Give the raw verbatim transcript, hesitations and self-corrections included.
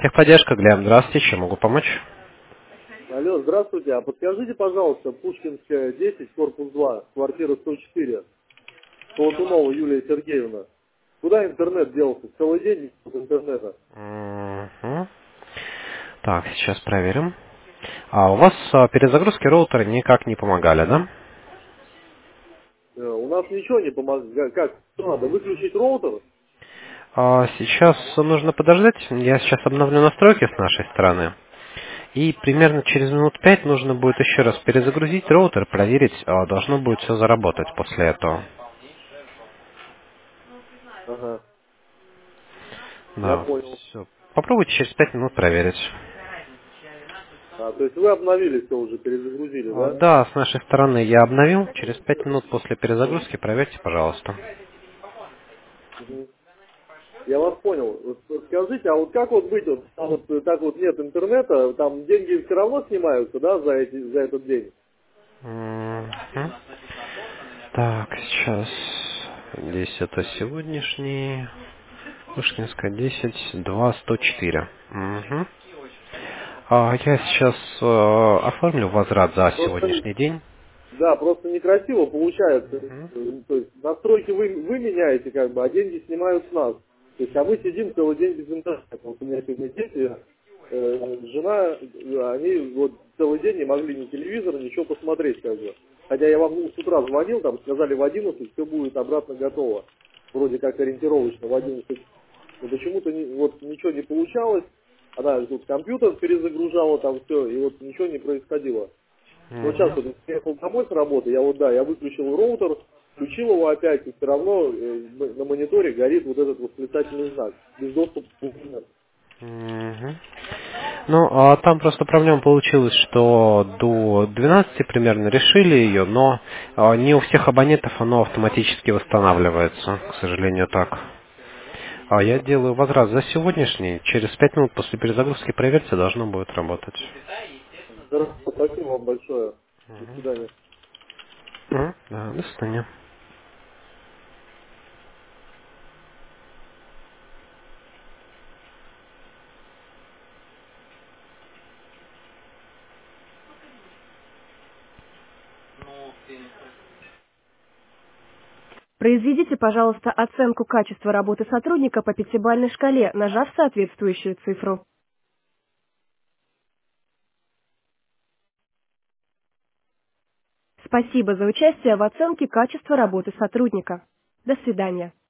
Техподдержка, Глеб, здравствуйте, чем могу помочь? Алло, здравствуйте. А подскажите, пожалуйста, Пушкинская, десять, корпус два, квартира сто четыре, Колотунова Юлия Сергеевна. Куда интернет делся? Целый день нет интернета. Мгм. Так, сейчас проверим. А у вас а, перезагрузки роутера никак не помогали, да? Э, У нас ничего не помогает. Как? Что надо? Выключить роутер? А, сейчас нужно подождать. Я сейчас обновлю настройки с нашей стороны. И примерно через минут пять нужно будет еще раз перезагрузить роутер, проверить, а, должно будет все заработать после этого. Ага, я Да, понял. все. Попробуйте через пять минут проверить. А, то есть вы обновили все уже, перезагрузили, А, да? Да, с нашей стороны я обновил. Через пять минут после перезагрузки проверьте, пожалуйста. Мгм. Я вас понял. Вот скажите, а вот как вот быть, вот, там вот э, так вот нет интернета, там деньги все равно снимаются, да, за, эти, за этот день? Мгм. Так, сейчас. Здесь это сегодняшний. Пушкинская десять, два, сто четыре. Мгм. А, я сейчас э, оформлю возврат за Просто сегодняшний день. Да, просто некрасиво получается. Мгм. Э, То есть настройки вы, вы меняете, как бы, а деньги снимают с нас. То есть, а мы сидим целый день без интернета. Вот у меня сегодня дети, э, жена, э, они вот целый день не могли ни телевизор, ничего посмотреть, как бы. Хотя я вам с утра звонил, там сказали в одиннадцать все будет обратно готово. Вроде как ориентировочно в одиннадцать. Но почему-то не- вот ничего не получалось. Она тут компьютер перезагружала, там все, и вот ничего не происходило. Ну, вот сейчас Мгм. вот я приехал домой с работы, я вот, да, я выключил роутер, включил его опять, и все равно э, м- на мониторе горит вот этот восклицательный знак. Без доступа к интернету. Мгм. Ну, а там просто проблема получилась, что до двенадцати примерно решили ее, но а, не у всех абонентов оно автоматически восстанавливается, к сожалению, так. А я делаю возврат за сегодняшний, через пять минут после перезагрузки проверьте, должно будет работать. Хорошо, спасибо вам большое. До Мгм. свидания. Мгм. Да, до свидания. Произведите, пожалуйста, оценку качества работы сотрудника по пятибалльной шкале, нажав соответствующую цифру. Спасибо за участие в оценке качества работы сотрудника. До свидания.